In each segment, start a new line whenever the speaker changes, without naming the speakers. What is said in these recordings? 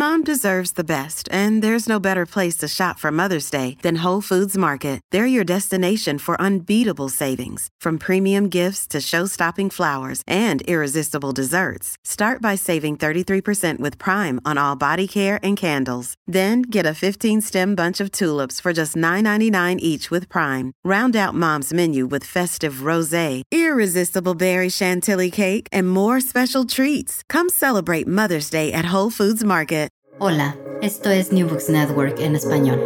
Mom deserves the best, and there's no better place to shop for Mother's Day than Whole Foods Market. They're your destination for unbeatable savings, from premium gifts to show-stopping flowers and irresistible desserts. Start by saving 33% with Prime on all body care and candles. Then get a 15-stem bunch of tulips for just $9.99 each with Prime. Round out Mom's menu with festive rosé, irresistible berry chantilly cake, and more special treats. Come celebrate Mother's Day at Whole Foods Market.
Hola, esto es New Books Network en español.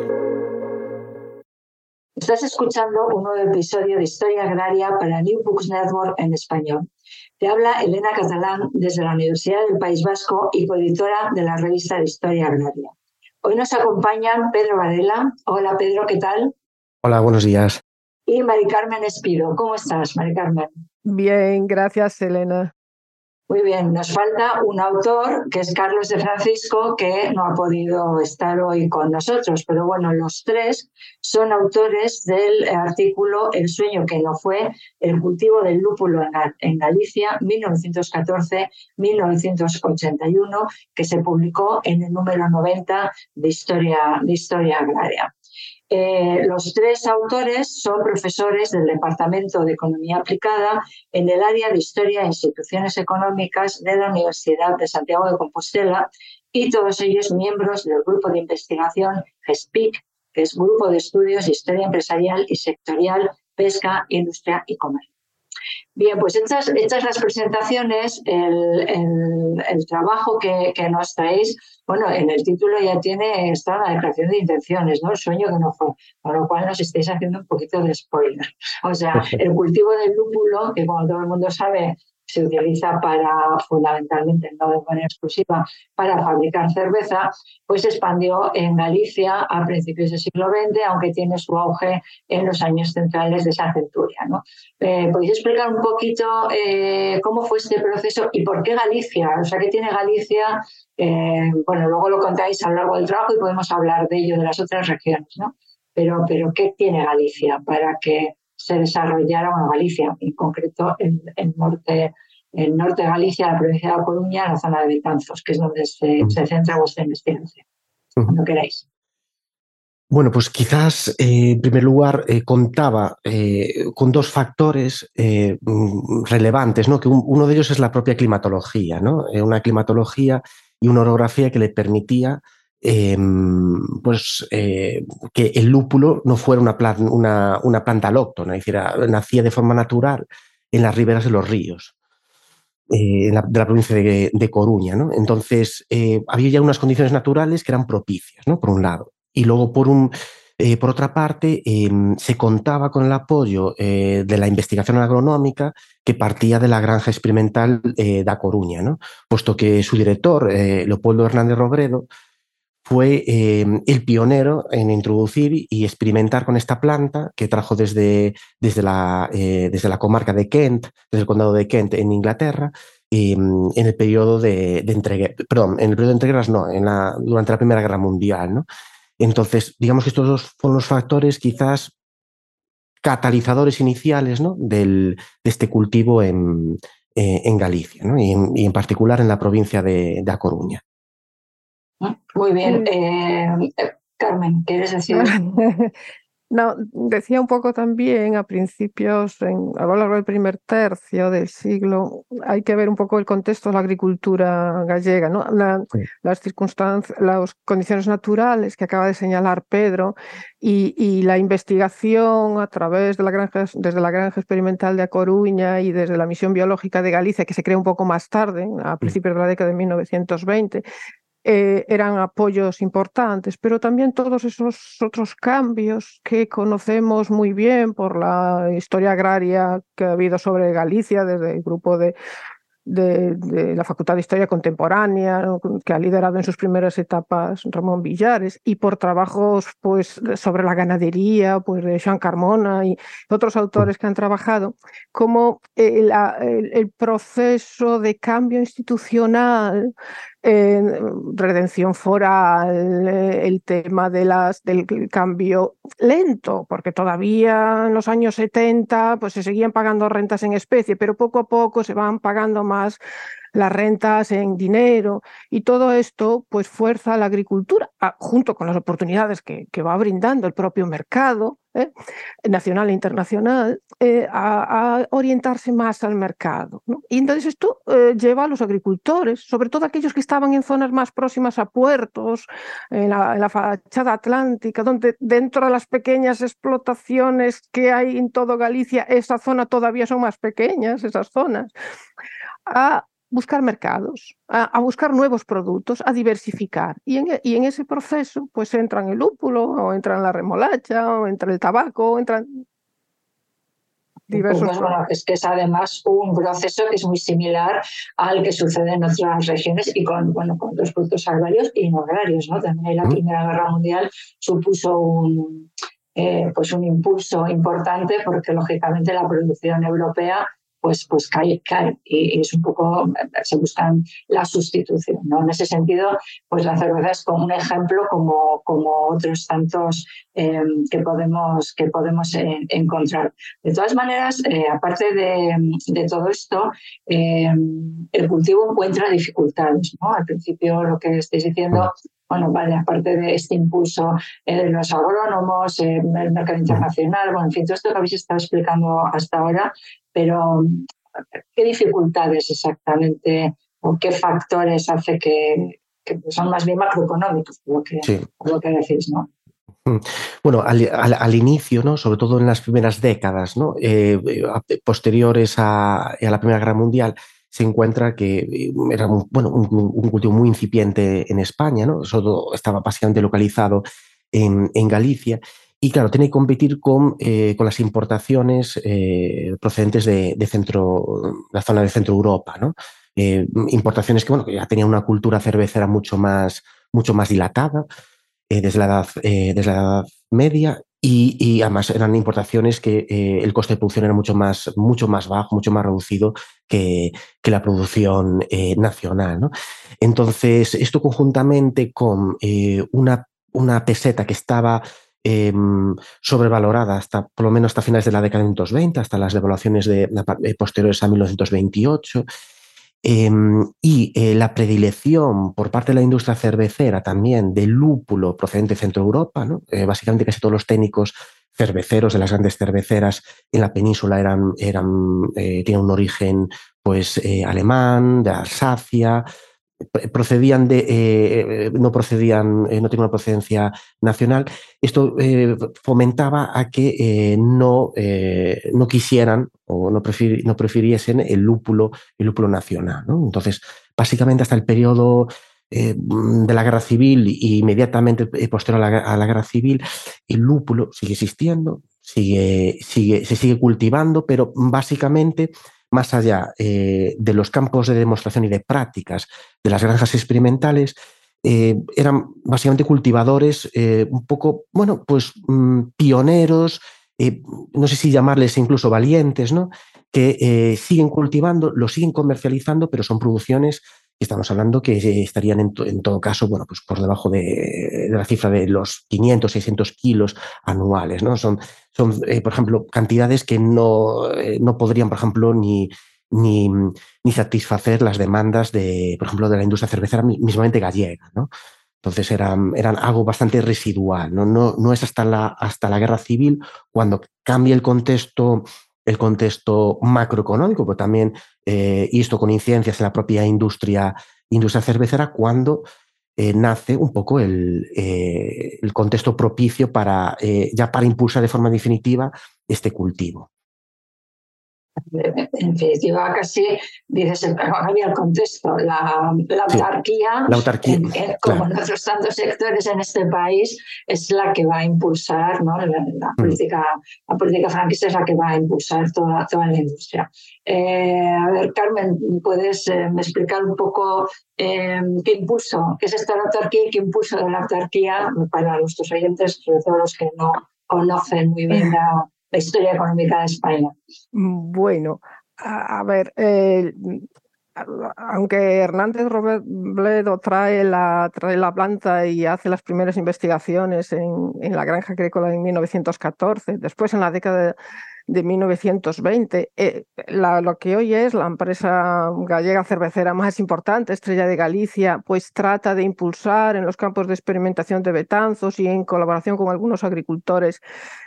Estás escuchando un nuevo episodio de Historia Agraria para New Books Network en español. Te habla Elena Catalán desde la Universidad del País Vasco y coeditora de la revista de Historia Agraria. Hoy nos acompañan Pedro Varela. Hola Pedro, ¿qué tal?
Hola, buenos días.
Y Mari Carmen Espido. ¿Cómo estás, Mari Carmen?
Bien, gracias, Elena.
Muy bien, nos falta un autor que es Carlos de Francisco, que no ha podido estar hoy con nosotros, pero bueno, los tres son autores del artículo El sueño que no fue, el cultivo del lúpulo en Galicia, 1914-1981, que se publicó en el número 90 de Historia Agraria. Los tres autores son profesores del Departamento de Economía Aplicada en el área de Historia e Instituciones Económicas de la Universidad de Santiago de Compostela y todos ellos miembros del grupo de investigación GESPIC, que es Grupo de Estudios de Historia Empresarial y Sectorial, Pesca, Industria y Comercio. Bien, pues hechas las presentaciones, el trabajo que nos traéis, bueno, en el título ya tiene esta la declaración de intenciones, ¿no? El sueño que no fue, con lo cual nos estáis haciendo un poquito de spoiler. O sea, el cultivo del lúpulo, que como todo el mundo sabe, se utiliza fundamentalmente, no de manera exclusiva, para fabricar cerveza, pues se expandió en Galicia a principios del siglo XX, aunque tiene su auge en los años centrales de esa centuria, ¿no? ¿Podéis explicar un poquito cómo fue este proceso y por qué Galicia? O sea, ¿qué tiene Galicia? Bueno, luego lo contáis a lo largo del trabajo y podemos hablar de ello, de las otras regiones, ¿no? Pero ¿qué tiene Galicia para que se desarrollara, bueno, Galicia, en concreto el norte de Galicia, la provincia de La Coruña, la zona de Betanzos, que es donde se centra vuestra investigación, cuando queráis?
Bueno, pues quizás, en primer lugar, contaba con dos factores relevantes, ¿no? Que uno de ellos es la propia climatología, ¿no? Una climatología y una orografía que le permitía que el lúpulo no fuera una planta alóctona, es decir, nacía de forma natural en las riberas de los ríos de la provincia de Coruña, ¿no? Entonces, había ya unas condiciones naturales que eran propicias, ¿no? Por un lado. Y luego, por otra parte, se contaba con el apoyo de la investigación agronómica que partía de la granja experimental da Coruña, ¿no? Puesto que su director, Leopoldo Hernández Robredo, fue el pionero en introducir y experimentar con esta planta que trajo desde la comarca de Kent, desde el condado de Kent en Inglaterra, en el periodo de entreguerras, no, durante la Primera Guerra Mundial, ¿no? Entonces, digamos que estos dos fueron los factores quizás catalizadores iniciales, ¿no? de este cultivo en Galicia, ¿no? y en particular en la provincia de A Coruña.
Muy bien. Carmen, ¿quieres decir?
No, decía un poco también a principios, a lo largo del primer tercio del siglo, hay que ver un poco el contexto de la agricultura gallega, ¿no? Las circunstancias, las condiciones naturales que acaba de señalar Pedro y la investigación a través de desde la granja experimental de A Coruña y desde la misión biológica de Galicia, que se crea un poco más tarde, a principios de la década de 1920, eran apoyos importantes, pero también todos esos otros cambios que conocemos muy bien por la historia agraria que ha habido sobre Galicia desde el grupo de la Facultad de Historia Contemporánea, ¿no? Que ha liderado en sus primeras etapas Ramón Villares, y por trabajos pues, sobre la ganadería, pues, de Joan Carmona y otros autores que han trabajado, como el proceso de cambio institucional, redención foral, el tema del cambio lento, porque todavía en los años 70 pues, se seguían pagando rentas en especie, pero poco a poco se van pagando más las rentas en dinero, y todo esto pues fuerza a la agricultura, junto con las oportunidades que va brindando el propio mercado, nacional e internacional, a orientarse más al mercado, ¿no? Y entonces esto lleva a los agricultores, sobre todo aquellos que estaban en zonas más próximas a puertos, en la fachada atlántica, donde dentro de las pequeñas explotaciones que hay en todo Galicia, esa zona todavía son más pequeñas, esas zonas, a buscar mercados, a buscar nuevos productos, a diversificar. Y en ese proceso pues entran el lúpulo, o entran la remolacha, o entra el tabaco, o entran diversos
pues bueno, es que es además un proceso que es muy similar al que sucede en otras regiones y con los productos agrarios y no agrarios, ¿no? También la Primera Guerra Mundial supuso un impulso importante, porque lógicamente la producción europea pues cae y es un poco, se buscan la sustitución, ¿no? En ese sentido, pues la cerveza es como un ejemplo, como otros tantos que podemos encontrar. De todas maneras, aparte de todo esto, el cultivo encuentra dificultades, ¿no? Al principio, lo que estáis diciendo, bueno, vale, aparte de este impulso de los agrónomos, el mercado internacional, bueno, en fin, todo esto que habéis estado explicando hasta ahora, pero ¿qué dificultades exactamente o qué factores hace que son más bien macroeconómicos, por lo que decís, ¿no?
Bueno, al inicio, ¿no? Sobre todo en las primeras décadas, ¿no? Posteriores a la Primera Guerra Mundial, se encuentra que era un cultivo muy incipiente en España, ¿no? Todo estaba básicamente localizado en Galicia. Y claro, tiene que competir con las importaciones procedentes de la zona de Centro Europa, ¿no? Importaciones que ya tenían una cultura cervecera mucho más dilatada desde la Edad Media, y además eran importaciones que el coste de producción era mucho más bajo, mucho más reducido que la producción nacional, ¿no? Entonces, esto conjuntamente con una peseta que estaba sobrevalorada por lo menos hasta finales de la década de 1920, hasta las devaluaciones posteriores a 1928, y la predilección por parte de la industria cervecera también del lúpulo procedente de Centro Europa, ¿no? Básicamente casi todos los técnicos cerveceros de las grandes cerveceras en la península tenían un origen pues alemán, de Alsacia, no tenían una procedencia nacional. Esto fomentaba a que no quisieran o no prefiriesen el lúpulo nacional, ¿no? Entonces, básicamente hasta el periodo de la Guerra Civil y inmediatamente posterior a la Guerra Civil, el lúpulo sigue existiendo, se sigue cultivando, pero básicamente más allá de los campos de demostración y de prácticas de las granjas experimentales, eran básicamente cultivadores un poco, pioneros, no sé si llamarles incluso valientes, ¿no? Que siguen cultivando, lo siguen comercializando, pero son producciones que estamos hablando que estarían en todo caso, pues por debajo de la cifra de los 500, 600 kilos anuales, ¿no? Son por ejemplo, cantidades que no podrían, por ejemplo, ni satisfacer las demandas por ejemplo, de la industria cervecera mismamente gallega, ¿no? Entonces eran algo bastante residual, ¿no? No es hasta la Guerra Civil cuando cambia el contexto macroeconómico, pero también, y esto con incidencias en la propia industria cervecera, cuando nace un poco el contexto propicio para impulsar de forma definitiva este cultivo.
En definitiva, casi dices, había el contexto, la autarquía, como en otros tantos sectores en este país, es la que va a impulsar, ¿no? La política franquista es la que va a impulsar toda la industria. A ver, Carmen, ¿puedes explicar un poco qué es esto de la autarquía y qué impulso de la autarquía para nuestros oyentes, sobre todo los que no conocen muy bien la historia económica de España?
Bueno, a ver, aunque Hernández Robledo trae la planta y hace las primeras investigaciones en la granja agrícola en 1914, después en la década de 1920. Lo que hoy es la empresa gallega cervecera más importante, Estrella de Galicia, pues trata de impulsar en los campos de experimentación de Betanzos y en colaboración con algunos agricultores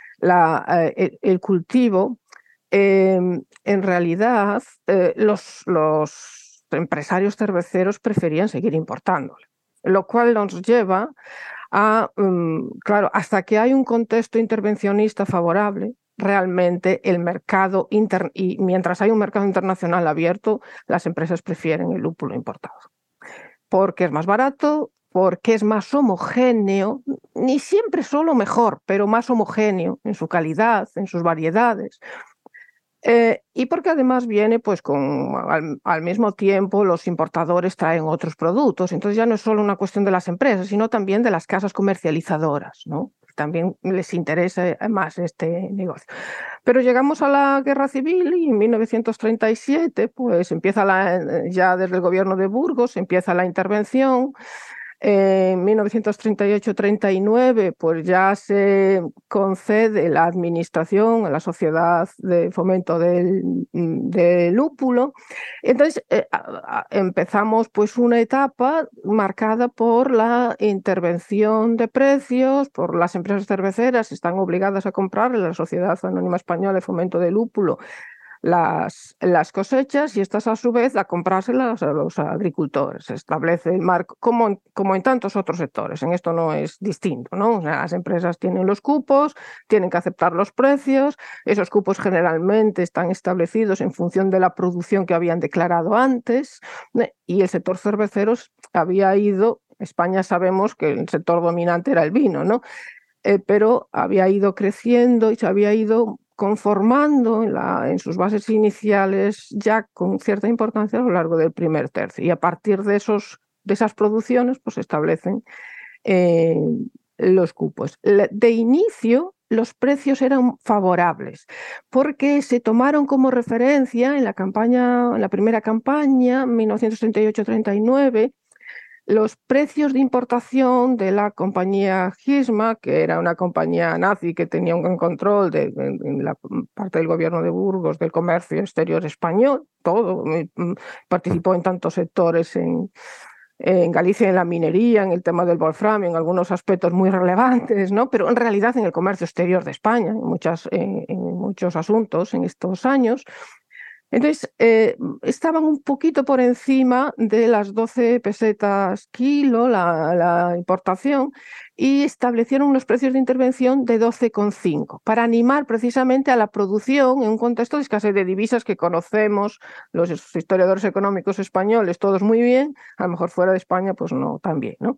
el cultivo. En realidad, los empresarios cerveceros preferían seguir importándole, lo cual nos lleva a, claro, hasta que hay un contexto intervencionista favorable, realmente el mercado y mientras hay un mercado internacional abierto, las empresas prefieren el lúpulo importado, porque es más barato, porque es más homogéneo, ni siempre solo mejor, pero más homogéneo en su calidad, en sus variedades. Y porque además viene, pues, al mismo tiempo los importadores traen otros productos. Entonces ya no es solo una cuestión de las empresas, sino también de las casas comercializadoras, ¿no? También les interesa más este negocio. Pero llegamos a la Guerra Civil y en 1937, pues empieza ya desde el gobierno de Burgos, empieza la intervención. En 1938-39, pues ya se concede la administración a la Sociedad de Fomento del Lúpulo. Entonces empezamos pues una etapa marcada por la intervención de precios, por las empresas cerveceras están obligadas a comprar en la Sociedad Anónima Española de Fomento del Lúpulo las cosechas y estas a su vez a comprárselas a los agricultores. Se establece el marco como en tantos otros sectores. En esto no es distinto, ¿no? O sea, las empresas tienen los cupos, tienen que aceptar los precios. Esos cupos generalmente están establecidos en función de la producción que habían declarado antes, y el sector cervecero había ido, España sabemos que el sector dominante era el vino, ¿no? Pero había ido creciendo y se había ido conformando en sus bases iniciales ya con cierta importancia a lo largo del primer tercio. Y a partir de esas producciones pues se establecen los cupos. De inicio los precios eran favorables porque se tomaron como referencia en la primera campaña, 1938-39, los precios de importación de la compañía Gisma, que era una compañía nazi que tenía un gran control en la parte del gobierno de Burgos del comercio exterior español, participó en tantos sectores en Galicia, en la minería, en el tema del wolframio, en algunos aspectos muy relevantes, ¿no? Pero en realidad en el comercio exterior de España, en muchos asuntos en estos años. Entonces, estaban un poquito por encima de las 12 pesetas kilo la importación y establecieron unos precios de intervención de 12,5 para animar precisamente a la producción en un contexto de escasez de divisas que conocemos los historiadores económicos españoles todos muy bien, a lo mejor fuera de España pues no tan bien, ¿no?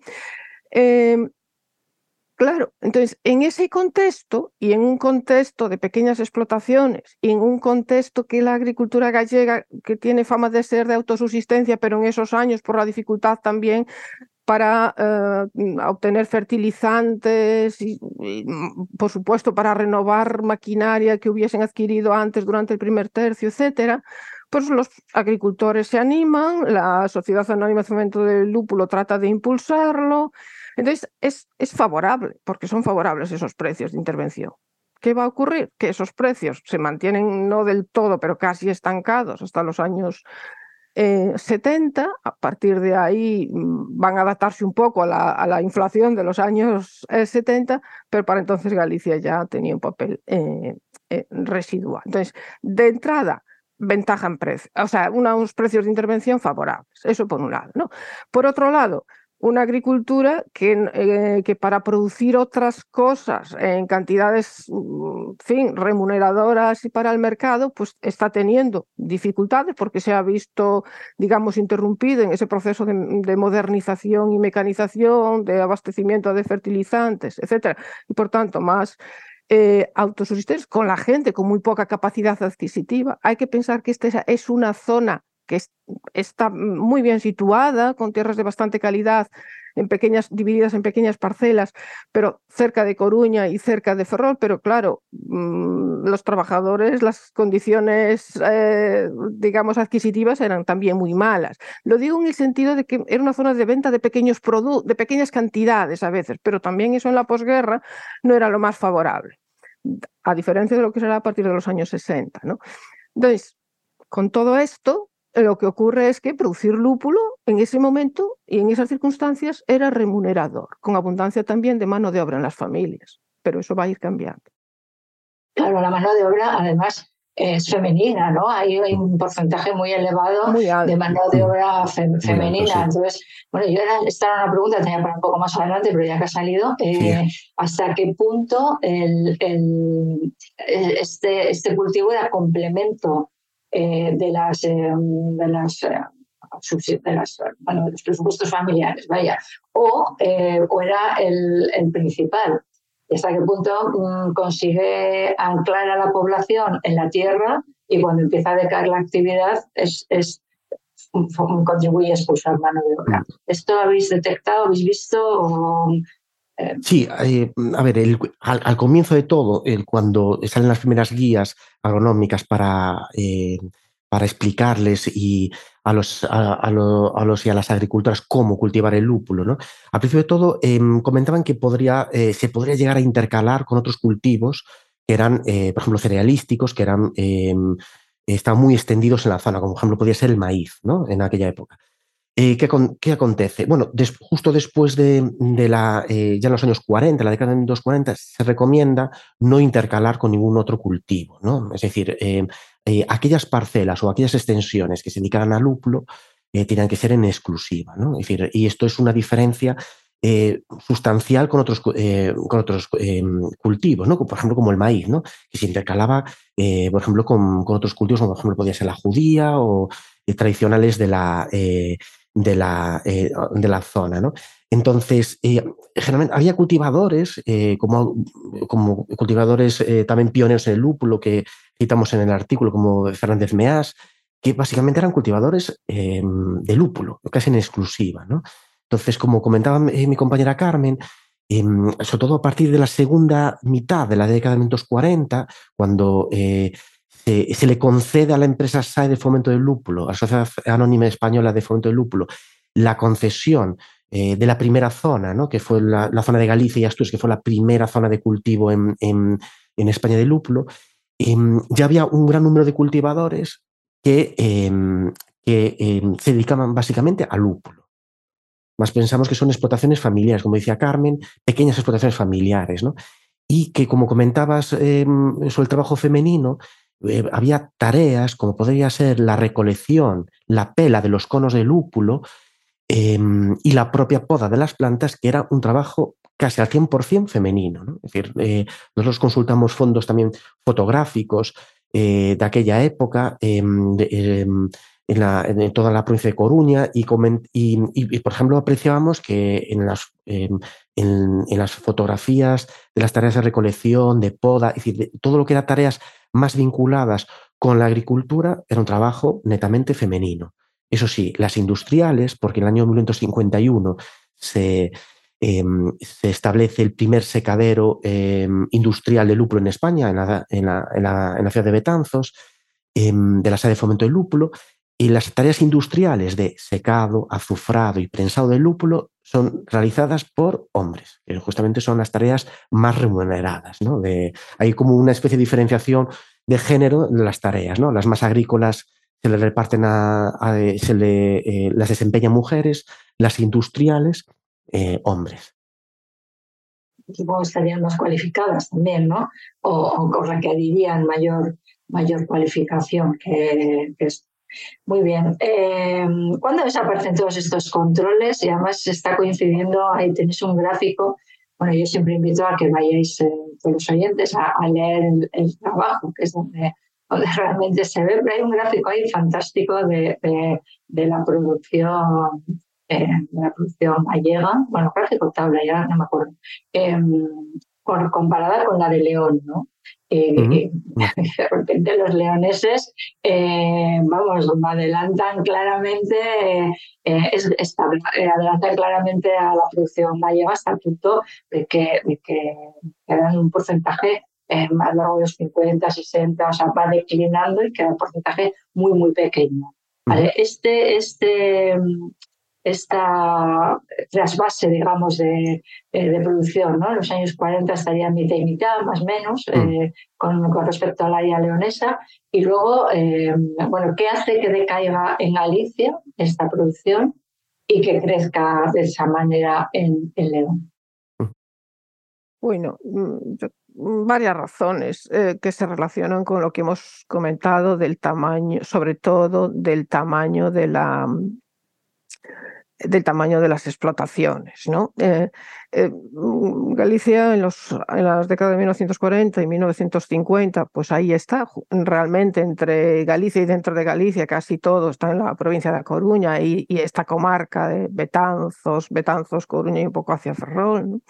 Claro, entonces en ese contexto y en un contexto de pequeñas explotaciones y en un contexto que la agricultura gallega, que tiene fama de ser de autosubsistencia, pero en esos años por la dificultad también para obtener fertilizantes y, por supuesto, para renovar maquinaria que hubiesen adquirido antes durante el primer tercio, etcétera, pues los agricultores se animan, la Sociedad Anónima de Fomento del Lúpulo trata de impulsarlo. Entonces, es favorable, porque son favorables esos precios de intervención. ¿Qué va a ocurrir? Que esos precios se mantienen no del todo, pero casi estancados hasta los años 70. A partir de ahí van a adaptarse un poco a la inflación de los años 70, pero para entonces Galicia ya tenía un papel residual. Entonces, de entrada, ventaja en precio, o sea, unos precios de intervención favorables. Eso por un lado, ¿no? Por otro lado, una agricultura que para producir otras cosas en cantidades, en fin, remuneradoras y para el mercado, pues está teniendo dificultades porque se ha visto, digamos, interrumpido en ese proceso de modernización y mecanización, de abastecimiento de fertilizantes, etcétera, y por tanto más autosubsistentes con la gente con muy poca capacidad adquisitiva. Hay que pensar que esta es una zona que está muy bien situada, con tierras de bastante calidad, divididas en pequeñas parcelas, pero cerca de Coruña y cerca de Ferrol, pero claro, los trabajadores, las condiciones, digamos, adquisitivas eran también muy malas. Lo digo en el sentido de que era una zona de venta de pequeños productos, de pequeñas cantidades a veces, pero también eso en la posguerra no era lo más favorable. a diferencia de lo que será a partir de los años 60, ¿no? Entonces, con todo esto, lo que ocurre es que producir lúpulo en ese momento y en esas circunstancias era remunerador, con abundancia también de mano de obra en las familias, pero eso va a ir cambiando.
Claro, la mano de obra además es femenina, ¿no? Hay un porcentaje muy elevado de mano de obra femenina.
Alto, sí.
Entonces, bueno, esta era una pregunta, tenía para un poco más adelante, pero ya que ha salido,
Sí.
¿hasta qué punto este cultivo era complemento de los presupuestos familiares, vaya, o era el principal? ¿Y hasta qué punto consigue anclar a la población en la tierra y cuando empieza a decaer la actividad contribuye a expulsar mano de obra? ¿Esto habéis detectado, habéis visto?
Sí, a ver, al comienzo de todo, cuando salen las primeras guías agronómicas para explicarles a los y a las agricultoras cómo cultivar el lúpulo, ¿no? Al principio de todo, comentaban que se podría llegar a intercalar con otros cultivos que eran, por ejemplo, cerealísticos, que estaban muy extendidos en la zona, como por ejemplo podía ser el maíz, ¿no? En aquella época. ¿Qué acontece? Bueno, justo después ya en los años 40, la década de 1940, se recomienda no intercalar con ningún otro cultivo, ¿no? Es decir, aquellas parcelas o aquellas extensiones que se dedicaran al lúpulo tenían que ser en exclusiva, ¿no? Es decir, y esto es una diferencia sustancial con otros cultivos, ¿no? Por ejemplo, como el maíz, ¿no? Que se intercalaba, por ejemplo, con otros cultivos, como por ejemplo podía ser la judía o tradicionales de la zona, ¿no? Entonces, generalmente había cultivadores, como cultivadores también pioneros en el lúpulo que citamos en el artículo, como Fernández Meás, que básicamente eran cultivadores de lúpulo, casi en exclusiva, ¿no? Entonces, como comentaba mi compañera Carmen, sobre todo a partir de la segunda mitad de la década de 1940, cuando se le concede a la empresa SAE de Fomento del Lúpulo, a la Sociedad Anónima Española de Fomento del Lúpulo, la concesión de la primera zona, ¿no? Que fue la zona de Galicia y Asturias, que fue la primera zona de cultivo en España de lúpulo, ya había un gran número de cultivadores que se dedicaban básicamente al lúpulo. Más pensamos que son explotaciones familiares, como decía Carmen, pequeñas explotaciones familiares, ¿no? Y que, como comentabas sobre el trabajo femenino, había tareas como podría ser la recolección, la pela de los conos de lúpulo y la propia poda de las plantas, que era un trabajo casi al 100% femenino, ¿no? Es decir, nosotros consultamos fondos también fotográficos de aquella época, en toda la provincia de Coruña, y por ejemplo, apreciábamos que en las fotografías de las tareas de recolección, de poda, es decir, todo lo que era tareas más vinculadas con la agricultura, era un trabajo netamente femenino. Eso sí, las industriales, porque en el año 1951 se establece el primer secadero industrial de lúpulo en España, en la ciudad de Betanzos, de la SAE de Fomento del Lúpulo, y las tareas industriales de secado, azufrado y prensado del lúpulo son realizadas por hombres, que justamente son las tareas más remuneradas, ¿no? Hay como una especie de diferenciación de género de las tareas, ¿no? Las más agrícolas se le reparten las desempeñan mujeres, las industriales, hombres.
Supongo que estarían más cualificadas también, ¿no? O requerirían mayor cualificación que esto. Muy bien. ¿Cuándo desaparecen todos estos controles? Y además se está coincidiendo, ahí tenéis un gráfico. Bueno, yo siempre invito a que vayáis, todos los oyentes, a leer el trabajo, que es donde realmente se ve. Pero hay un gráfico ahí fantástico de la producción. La producción gallega, bueno, gráfico tabla, ya no me acuerdo, comparada con la de León, ¿no? De repente los leoneses, adelantan claramente, adelantan claramente a la producción gallega hasta el punto de que dan un porcentaje más largo de los 50, 60, o sea, va declinando y queda un porcentaje muy, muy pequeño. ¿Vale? esta trasvase, digamos, de producción, ¿no? En los años 40 estaría mitad y mitad, más o menos, con respecto a la IA leonesa. Y luego, bueno, ¿qué hace que decaiga en Galicia esta producción y que crezca de esa manera en León?
Bueno, varias razones que se relacionan con lo que hemos comentado del tamaño, sobre todo del tamaño de las explotaciones, ¿no? Galicia en las décadas de 1940 y 1950, pues ahí está, realmente entre Galicia y dentro de Galicia casi todo está en la provincia de A Coruña y esta comarca de Betanzos, Coruña y un poco hacia Ferrol, ¿no?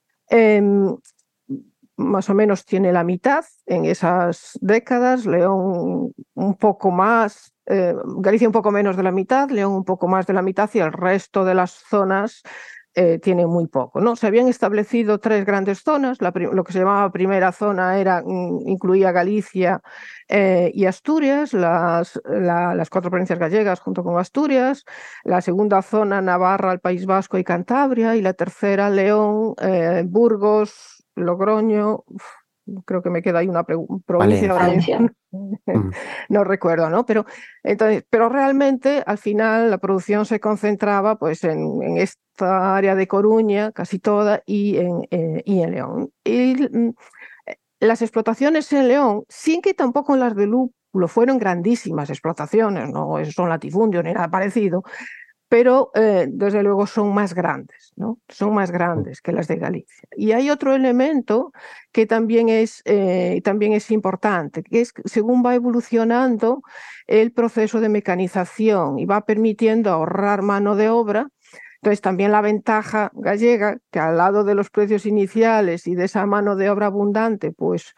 Más o menos tiene la mitad en esas décadas, León un poco más, Galicia un poco menos de la mitad, León un poco más de la mitad y el resto de las zonas tienen muy poco, ¿no? Se habían establecido 3 grandes zonas, lo que se llamaba primera zona incluía Galicia y Asturias, las 4 provincias gallegas junto con Asturias, la segunda zona Navarra, el País Vasco y Cantabria, y la tercera León, Burgos, Logroño, creo que me queda ahí una provincia ahora mismo. No recuerdo, ¿no? Pero realmente al final la producción se concentraba pues en esta área de Coruña, casi toda, y en León. Y las explotaciones en León, sin que tampoco las de lúpulo fueron grandísimas explotaciones, no son latifundios ni nada parecido, pero desde luego son más grandes, ¿no? Son más grandes que las de Galicia. Y hay otro elemento que también es importante, que es que según va evolucionando el proceso de mecanización y va permitiendo ahorrar mano de obra, entonces también la ventaja gallega, que al lado de los precios iniciales y de esa mano de obra abundante, pues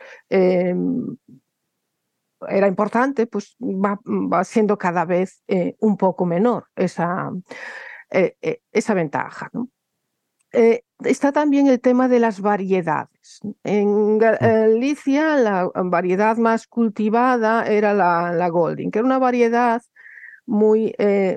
era importante, pues va siendo cada vez un poco menor esa ventaja, ¿no? Está también el tema de las variedades. En Galicia la variedad más cultivada era la Golding, que era una variedad muy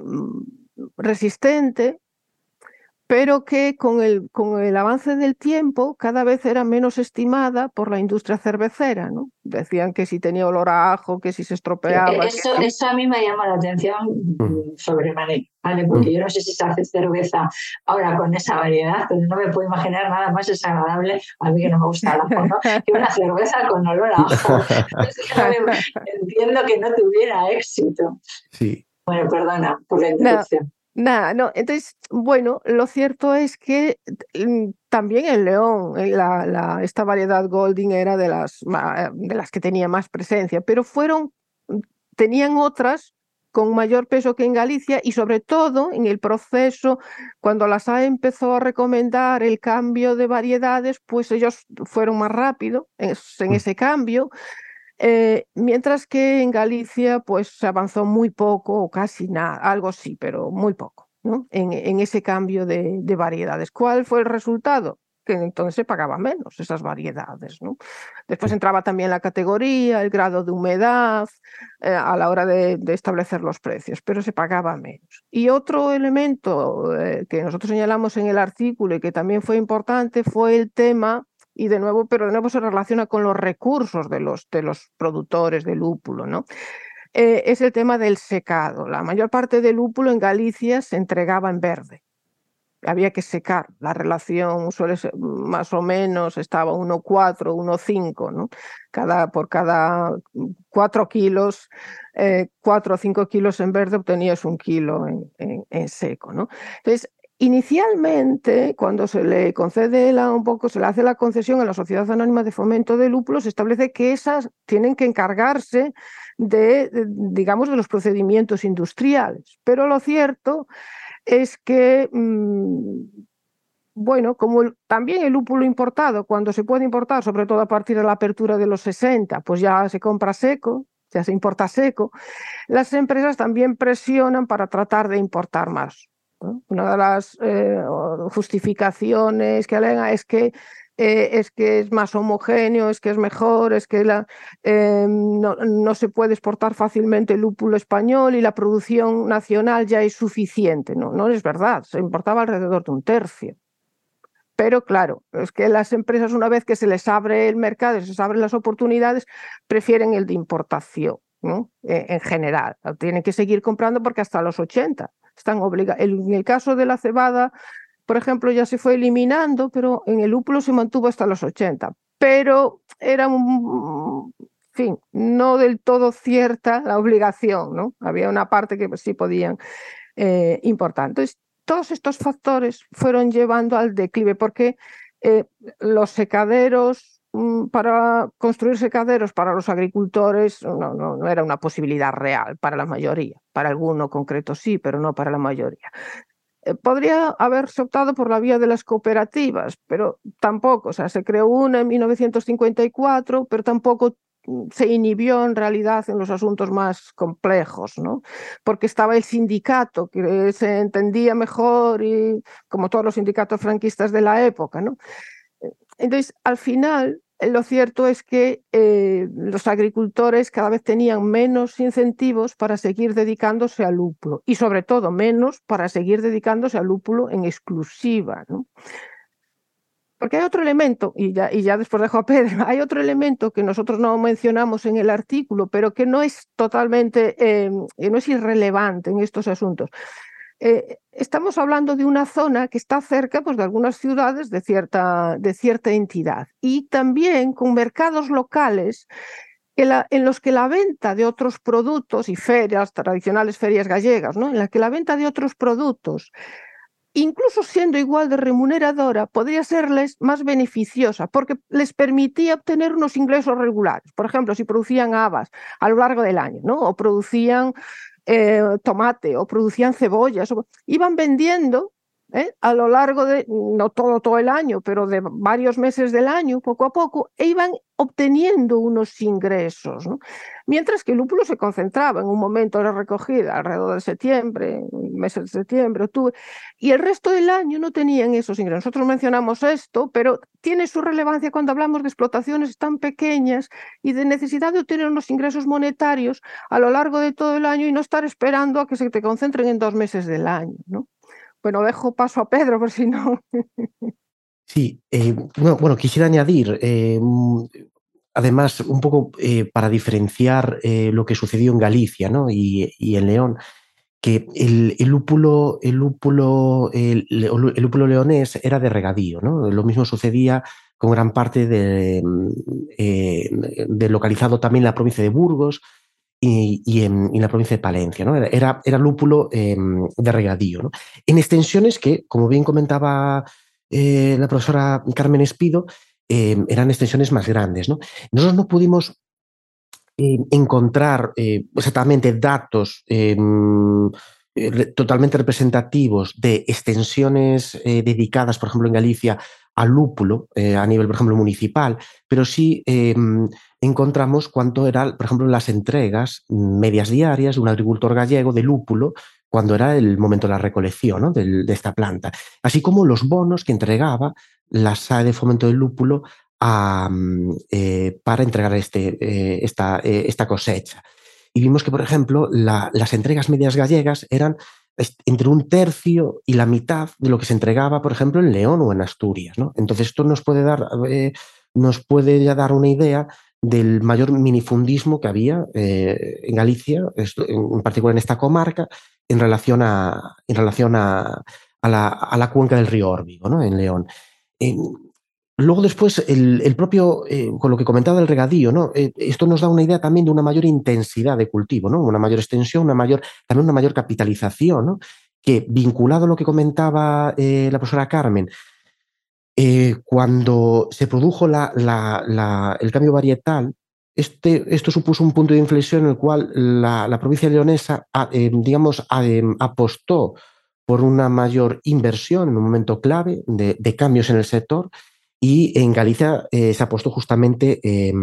resistente, pero que con el avance del tiempo cada vez era menos estimada por la industria cervecera, ¿no? Decían que si tenía olor a ajo, que si se estropeaba.
Eso a mí me llama la atención sobremanera, ¿vale? Porque yo no sé si se hace cerveza ahora con esa variedad, pero no me puedo imaginar nada más desagradable, a mí que no me gusta el ajo, ¿no? Que una cerveza con olor a ajo. Entiendo que no tuviera éxito.
Sí.
Bueno, perdona por la interrupción.
No. Entonces, bueno, lo cierto es que también en León esta variedad Golding era de las que tenía más presencia, pero tenían otras con mayor peso que en Galicia y sobre todo en el proceso, cuando la SAE empezó a recomendar el cambio de variedades, pues ellos fueron más rápido en ese cambio. Mientras que en Galicia pues se avanzó muy poco o casi nada, algo sí, pero muy poco, ¿no? En ese cambio de variedades. ¿Cuál fue el resultado? Que entonces se pagaban menos esas variedades, ¿no? Después entraba también la categoría, el grado de humedad a la hora de establecer los precios, pero se pagaba menos. Y otro elemento que nosotros señalamos en el artículo y que también fue importante fue el tema, y de nuevo se relaciona con los recursos de los productores de lúpulo, ¿no? Es el tema del secado. La mayor parte del lúpulo en Galicia se entregaba en verde. Había que secar. La relación suele ser más o menos, estaba 1,4, 1,5, ¿no? Por cada 4 kilos, 4 o 5 kilos en verde obtenías 1 kilo en seco, ¿no? Entonces, inicialmente, cuando se le concede se le hace la concesión a la Sociedad Anónima de Fomento de Lúpulo, se establece que esas tienen que encargarse digamos, de los procedimientos industriales. Pero lo cierto es que, bueno, como también el lúpulo importado, cuando se puede importar, sobre todo a partir de la apertura de los 60, pues ya se compra seco, ya se importa seco, las empresas también presionan para tratar de importar más, ¿no? Una de las justificaciones que alegan es que es que es más homogéneo, es que es mejor, es que no se puede exportar fácilmente el lúpulo español y la producción nacional ya es suficiente. No, no es verdad, se importaba alrededor de un tercio. Pero claro, es que las empresas, una vez que se les abre el mercado, se les abren las oportunidades, prefieren el de importación, ¿no? En general. Tienen que seguir comprando porque hasta los 80 están obligados. En el caso de la cebada, por ejemplo, ya se fue eliminando, pero en el lúpulo se mantuvo hasta los 80. Pero era en fin, no del todo cierta la obligación, ¿no? Había una parte que sí podían importar. Entonces, todos estos factores fueron llevando al declive, porque los secaderos, para construir secaderos para los agricultores no era una posibilidad real para la mayoría. Para alguno concreto sí, pero no para la mayoría. Podría haberse optado por la vía de las cooperativas, pero tampoco, o sea, se creó una en 1954, pero tampoco se inhibió en realidad en los asuntos más complejos, ¿no? Porque estaba el sindicato, que se entendía mejor, y como todos los sindicatos franquistas de la época, ¿no? Entonces, al final, lo cierto es que los agricultores cada vez tenían menos incentivos para seguir dedicándose al lúpulo, y sobre todo menos para seguir dedicándose al lúpulo en exclusiva, ¿no? Porque hay otro elemento, y ya después dejo a Pedro, hay otro elemento que nosotros no mencionamos en el artículo, pero que no es totalmente, no es irrelevante en estos asuntos. Estamos hablando de una zona que está cerca, pues, de algunas ciudades de cierta entidad, y también con mercados locales en los que la venta de otros productos y ferias, tradicionales ferias gallegas, ¿no? En la que la venta de otros productos, incluso siendo igual de remuneradora, podría serles más beneficiosa, porque les permitía obtener unos ingresos regulares. Por ejemplo, si producían habas a lo largo del año, ¿no? O producían tomate, o producían cebollas, iban vendiendo a lo largo de, no todo el año, pero de varios meses del año, poco a poco, e iban obteniendo unos ingresos, ¿no? Mientras que el lúpulo se concentraba en un momento de la recogida, alrededor de septiembre, meses de septiembre, octubre, y el resto del año no tenían esos ingresos. Nosotros mencionamos esto, pero tiene su relevancia cuando hablamos de explotaciones tan pequeñas y de necesidad de obtener unos ingresos monetarios a lo largo de todo el año y no estar esperando a que se te concentren en 2 meses del año, ¿no? Bueno, dejo paso a Pedro, por si no.
Sí, bueno, quisiera añadir, además, un poco para diferenciar lo que sucedió en Galicia, ¿no? y en León, que el lúpulo leonés era de regadío, ¿no? Lo mismo sucedía con gran parte de localizado también en la provincia de Burgos y en la provincia de Palencia, ¿no? Era lúpulo de regadío, ¿no? En extensiones que, como bien comentaba la profesora Carmen Espido, eran extensiones más grandes, ¿no? Nosotros no pudimos encontrar exactamente datos totalmente representativos de extensiones dedicadas, por ejemplo, en Galicia al lúpulo a nivel, por ejemplo, municipal, pero sí encontramos cuánto eran, por ejemplo, las entregas medias diarias de un agricultor gallego de lúpulo cuando era el momento de la recolección, ¿no? de esta planta, así como los bonos que entregaba la SAE de Fomento del Lúpulo para entregar esta cosecha. Y vimos que, por ejemplo, las entregas medias gallegas eran entre un tercio y la mitad de lo que se entregaba, por ejemplo, en León o en Asturias, ¿no? Entonces, esto nos puede ya dar una idea del mayor minifundismo que había en Galicia, en particular en esta comarca, en relación a la cuenca del río Órbigo, ¿no? En León. Luego después, el propio, con lo que comentaba del regadío, ¿no? Esto nos da una idea también de una mayor intensidad de cultivo, ¿no? Una mayor extensión, también una mayor capitalización, ¿no? Que, vinculado a lo que comentaba la profesora Carmen, cuando se produjo el cambio varietal, esto supuso un punto de inflexión en el cual la provincia leonesa, apostó por una mayor inversión en un momento clave de cambios en el sector, y en Galicia se apostó justamente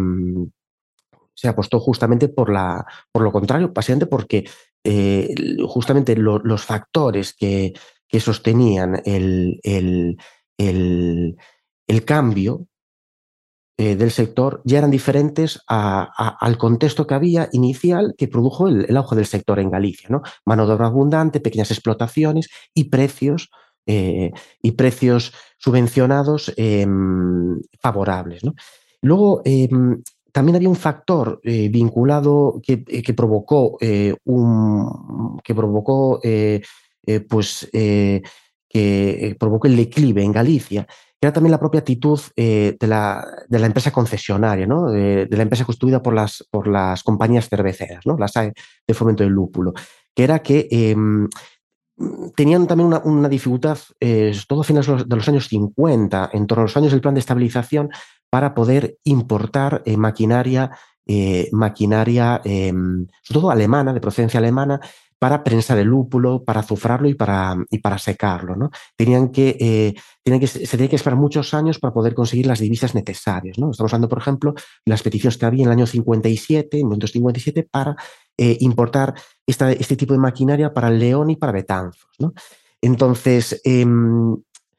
por lo contrario, básicamente porque justamente los factores que sostenían el cambio del sector ya eran diferentes al contexto que había inicial que produjo el auge del sector en Galicia, ¿no? Mano de obra abundante, pequeñas explotaciones y precios subvencionados favorables, ¿no? Luego, también había un factor vinculado que provocó que provocó el declive en Galicia, que era también la propia actitud de la empresa concesionaria, ¿no? De la empresa constituida por las compañías cerveceras, ¿no? La SAE de Fomento del Lúpulo, que era que tenían también una dificultad, sobre todo a finales de los años 50, en torno a los años del plan de estabilización, para poder importar maquinaria, sobre todo alemana, de procedencia alemana, para prensar el lúpulo, para azufrarlo y para secarlo, ¿no? Se tenían que esperar muchos años para poder conseguir las divisas necesarias, ¿no? Estamos hablando, por ejemplo, de las peticiones que había en el año 57, en 1957, para importar este tipo de maquinaria para León y para Betanzos, ¿no? Entonces, en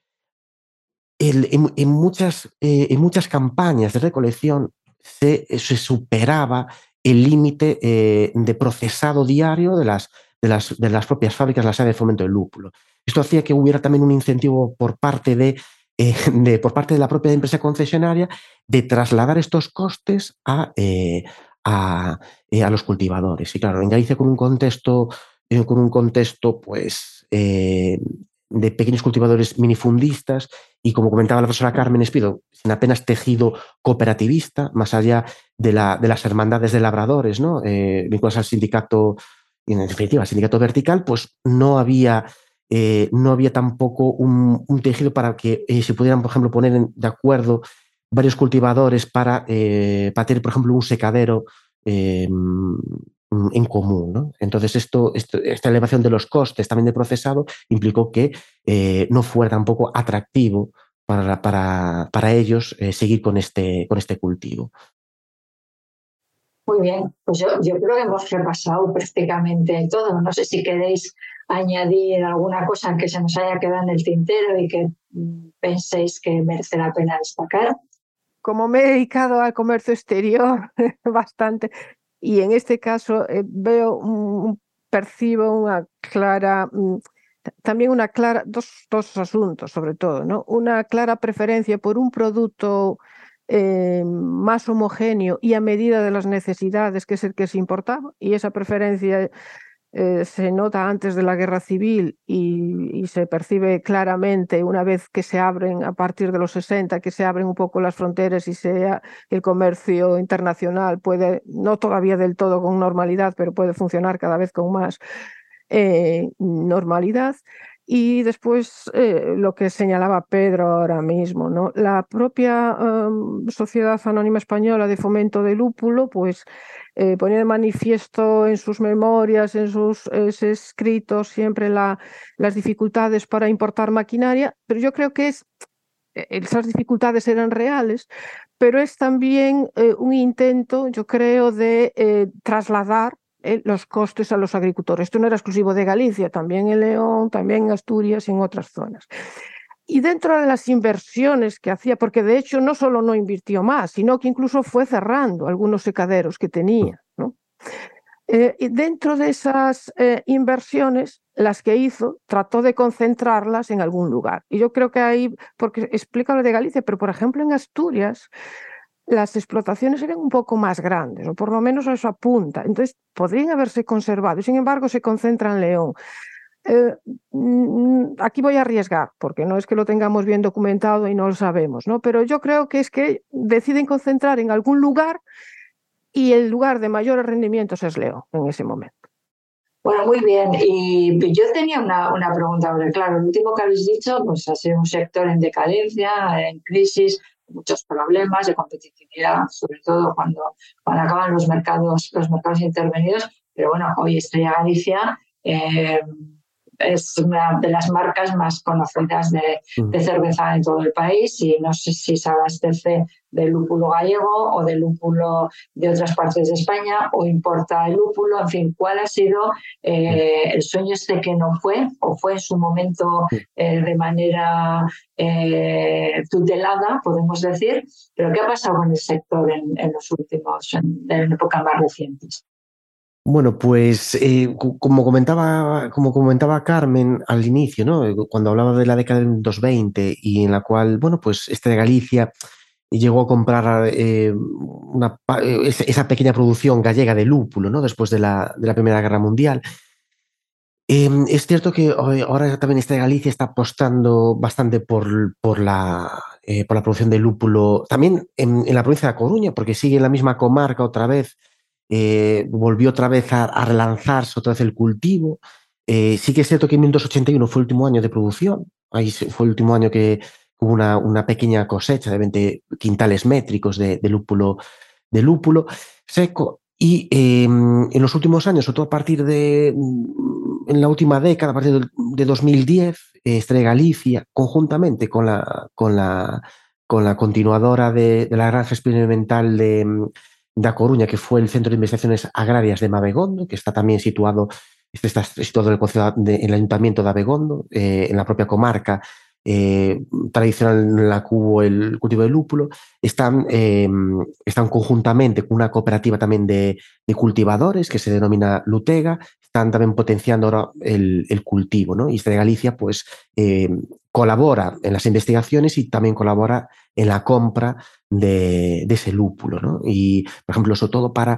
muchas campañas de recolección se superaba el límite de procesado diario de las propias fábricas, la SAE de Fomento del Lúpulo. Esto hacía que hubiera también un incentivo por parte de la propia empresa concesionaria de trasladar estos costes a los cultivadores. Y claro, en Galicia con un contexto pues, de pequeños cultivadores minifundistas y, como comentaba la profesora Carmen Espido, sin apenas tejido cooperativista, más allá de las hermandades de labradores, ¿no? Vinculadas al sindicato, en definitiva, al sindicato vertical, pues no había tampoco un tejido para que se pudieran, por ejemplo, poner de acuerdo varios cultivadores para tener, por ejemplo, un secadero en común, ¿no? Entonces, esta elevación de los costes también de procesado implicó que no fuera tampoco atractivo para ellos seguir con este cultivo.
Muy bien, pues yo creo que hemos repasado prácticamente todo. No sé si queréis añadir alguna cosa que se nos haya quedado en el tintero y que penséis que merece la pena destacar.
Como me he dedicado al comercio exterior bastante, y en este caso percibo una clara, dos asuntos sobre todo, ¿no? Una clara preferencia por un producto más homogéneo y a medida de las necesidades, que es el que se importaba, y esa preferencia se nota antes de la guerra civil y se percibe claramente una vez que se abren, a partir de los 60, que se abren un poco las fronteras y el comercio internacional puede, no todavía del todo con normalidad, pero puede funcionar cada vez con más normalidad. Y después lo que señalaba Pedro ahora mismo, ¿no? La propia Sociedad Anónima Española de Fomento del Lúpulo, pues ponía de manifiesto en sus memorias, en sus escritos, siempre las dificultades para importar maquinaria, pero yo creo que esas dificultades eran reales, pero es también un intento, yo creo, de trasladar los costes a los agricultores. Esto no era exclusivo de Galicia, también en León, también en Asturias y en otras zonas. Y dentro de las inversiones que hacía, porque de hecho no solo no invirtió más, sino que incluso fue cerrando algunos secaderos que tenía, ¿no? Y dentro de esas inversiones, las que hizo, trató de concentrarlas en algún lugar. Y yo creo que ahí, porque explica lo de Galicia, pero por ejemplo en Asturias, las explotaciones eran un poco más grandes, o por lo menos eso apunta. Entonces, podrían haberse conservado, y sin embargo se concentra en León. Aquí voy a arriesgar, porque no es que lo tengamos bien documentado y no lo sabemos, ¿no? Pero yo creo que es que deciden concentrar en algún lugar y el lugar de mayores rendimientos es León en ese momento.
Bueno, muy bien. Y yo tenía una pregunta, porque claro, lo último que habéis dicho, pues ha sido un sector en decadencia, en crisis, muchos problemas de competitividad, sobre todo cuando acaban los mercados intervenidos. Pero bueno, hoy Estrella Galicia es una de las marcas más conocidas de cerveza en todo el país y no sé si se abastece de lúpulo gallego o de lúpulo de otras partes de España o importa el lúpulo, en fin, ¿cuál ha sido el sueño este que no fue o fue en su momento de manera tutelada, podemos decir, pero qué ha pasado con el sector en los últimos, en épocas más recientes?
Bueno, pues como comentaba Carmen al inicio, ¿no? Cuando hablaba de la década de los 20 y en la cual, bueno, pues de Galicia llegó a comprar esa pequeña producción gallega de lúpulo, ¿no? Después de la Primera Guerra Mundial. Es cierto que ahora también de Galicia está apostando bastante por la producción de lúpulo, también en la provincia de Coruña, porque sigue en la misma comarca otra vez, volvió otra vez a relanzarse otra vez el cultivo. Sí que es cierto que en 1981 fue el último año de producción, ahí fue el último año que hubo una pequeña cosecha de 20 quintales métricos de lúpulo seco. Y en los últimos años, sobre todo a partir en la última década, a partir de 2010, Estrella Galicia, conjuntamente con la continuadora de la granja experimental de A Coruña, que fue el Centro de Investigaciones Agrarias de Mabegondo, que está también situado, está situado en el Ayuntamiento de Abegondo, en la propia comarca tradicional en la que hubo el cultivo de lúpulo, están conjuntamente con una cooperativa también de cultivadores que se denomina Lutega, están también potenciando ahora el cultivo, ¿no? Y Estrella Galicia pues colabora en las investigaciones y también colabora en la compra de ese lúpulo, ¿no? Y, por ejemplo, sobre todo para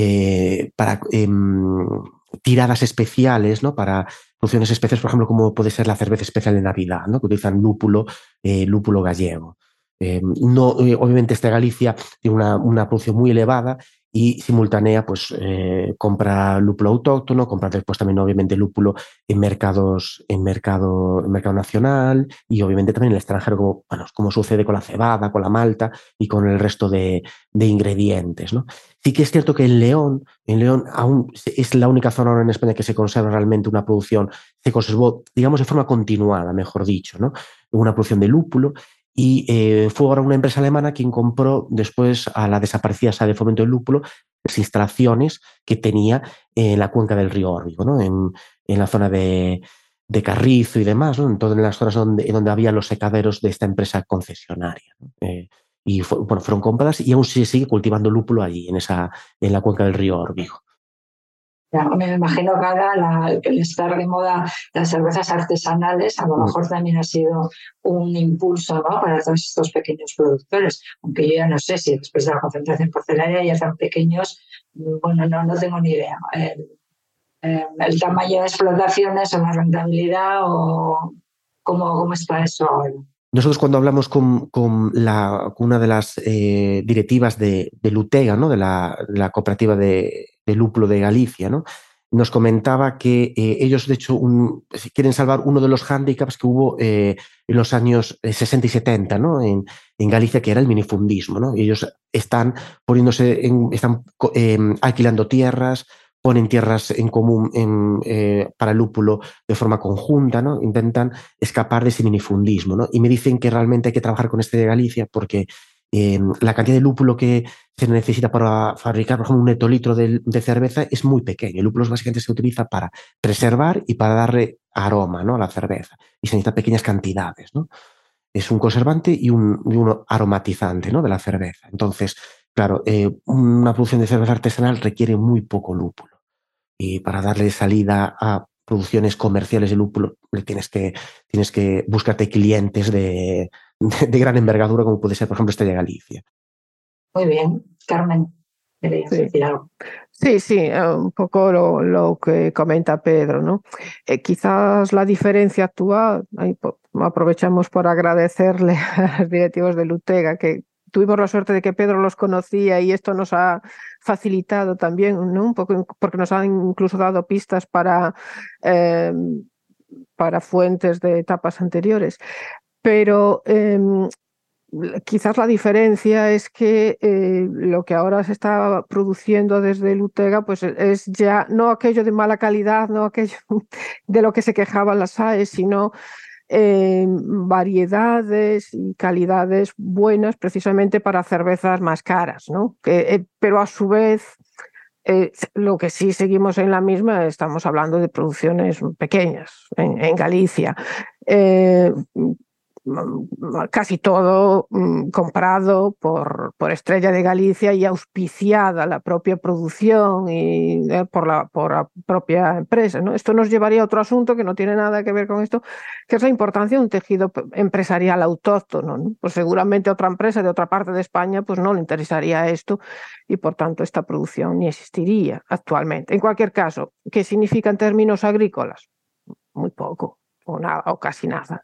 tiradas especiales, ¿no? Para producciones especiales, por ejemplo, como puede ser la cerveza especial de Navidad, ¿no? Que utilizan lúpulo gallego. Obviamente Galicia tiene una producción muy elevada y simultánea pues compra lúpulo autóctono, compra después también obviamente lúpulo en mercado nacional y obviamente también en el extranjero, como sucede con la cebada, con la malta y con el resto de ingredientes, ¿no? Sí que es cierto que en León aún es la única zona ahora en España que se conserva realmente una producción, se conservó, digamos, de forma continuada, mejor dicho, ¿no? Una producción de lúpulo. Y fue ahora una empresa alemana quien compró después a la desaparecida Sala de Fomento del Lúpulo las instalaciones que tenía en la cuenca del río Órbigo, ¿no? En la zona de Carrizo y demás, ¿no? En todas las zonas donde había los secaderos de esta empresa concesionaria, ¿no? Y fueron compradas y aún se sigue cultivando lúpulo allí, en la cuenca del río Órbigo.
Ya, me imagino que ahora el estar de moda las cervezas artesanales a lo mejor también ha sido un impulso, ¿no? Para todos estos pequeños productores, aunque yo ya no sé si después de la concentración porcelanaria ya tan pequeños, bueno, no tengo ni idea. El tamaño de explotaciones o la rentabilidad o cómo está eso ahora.
Nosotros cuando hablamos con una de las directivas de Lutega, ¿no? de la cooperativa de lúpulo de Galicia, ¿no? Nos comentaba que ellos, de hecho, quieren salvar uno de los hándicaps que hubo en los años 60 y 70, ¿no? en Galicia, que era el minifundismo, ¿no? Y ellos están alquilando tierras, ponen tierras en común para el lúpulo de forma conjunta, ¿no? Intentan escapar de ese minifundismo, ¿no? Y me dicen que realmente hay que trabajar con de Galicia porque la cantidad de lúpulo que se necesita para fabricar, por ejemplo, un hectolitro de cerveza es muy pequeño. El lúpulo básicamente se utiliza para preservar y para darle aroma, ¿no? A la cerveza. Y se necesitan pequeñas cantidades, ¿no? Es un conservante y un aromatizante, ¿no? De la cerveza. Entonces, claro, una producción de cerveza artesanal requiere muy poco lúpulo. Y para darle salida a producciones comerciales de lúpulo tienes que buscarte clientes de gran envergadura, como puede ser, por ejemplo, Estrella Galicia.
Muy bien. Carmen, ¿querías decir algo?
Sí, un poco lo que comenta Pedro, ¿no? Quizás la diferencia actual, aprovechamos por agradecerle a los directivos de Lutega, que tuvimos la suerte de que Pedro los conocía y esto nos ha facilitado también, ¿no? Un poco, porque nos han incluso dado pistas para fuentes de etapas anteriores. Pero quizás la diferencia es que lo que ahora se está produciendo desde Lutega pues es ya no aquello de mala calidad, no aquello de lo que se quejaban las AES, sino variedades y calidades buenas precisamente para cervezas más caras, ¿no? Pero a su vez, lo que sí seguimos en la misma, estamos hablando de producciones pequeñas en Galicia. Casi todo comprado por Estrella de Galicia y auspiciada la propia producción y por la propia empresa, ¿no? Esto nos llevaría a otro asunto que no tiene nada que ver con esto, que es la importancia de un tejido empresarial autóctono, ¿no? Pues seguramente otra empresa de otra parte de España pues no le interesaría esto y por tanto esta producción ni existiría actualmente. En cualquier caso, ¿qué significa en términos agrícolas? Muy poco o nada o casi nada.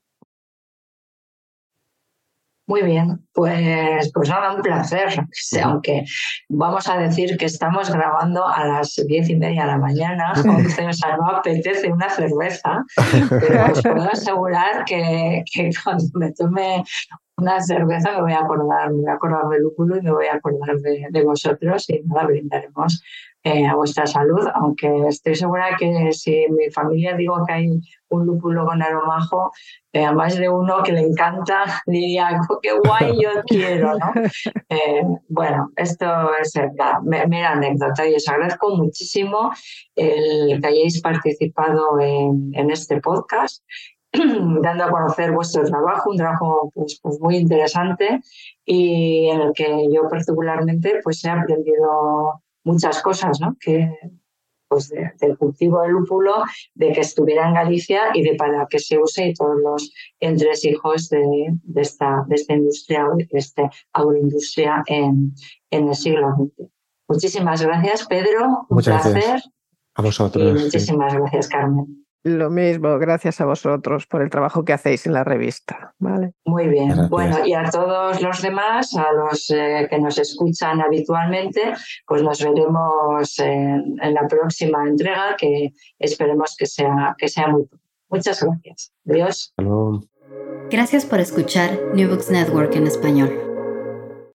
Muy bien, pues nada, un placer. Aunque vamos a decir que estamos grabando a las 10:30 de la mañana, 11, o sea, no apetece una cerveza, pero os puedo asegurar que cuando me tome una cerveza me voy a acordar del lúpulo y me voy a acordar de vosotros y nada, brindaremos a vuestra salud, aunque estoy segura que si en mi familia digo que hay un lúpulo con aromajo, a más de uno que le encanta diría, qué guay, yo quiero, ¿no? Bueno, esto es mera anécdota y os agradezco muchísimo el que hayáis participado en este podcast, dando a conocer vuestro trabajo, un trabajo pues muy interesante y en el que yo particularmente pues he aprendido muchas cosas, ¿no? Que pues del cultivo del lúpulo, de que estuviera en Galicia y de para qué se use y todos los entresijos de esta industria, de esta agroindustria en el siglo XX. Muchísimas gracias, Pedro.
Muchas
placer.
Gracias a vosotros.
Y muchísimas gracias, Carmen.
Lo mismo, gracias a vosotros por el trabajo que hacéis en la revista. ¿Vale?
Muy bien.
Gracias.
Bueno, y a todos los demás, a los que nos escuchan habitualmente, pues nos veremos en la próxima entrega, que esperemos que sea muy pronto. Muchas gracias. Adiós.
Gracias por escuchar New Books Network en español.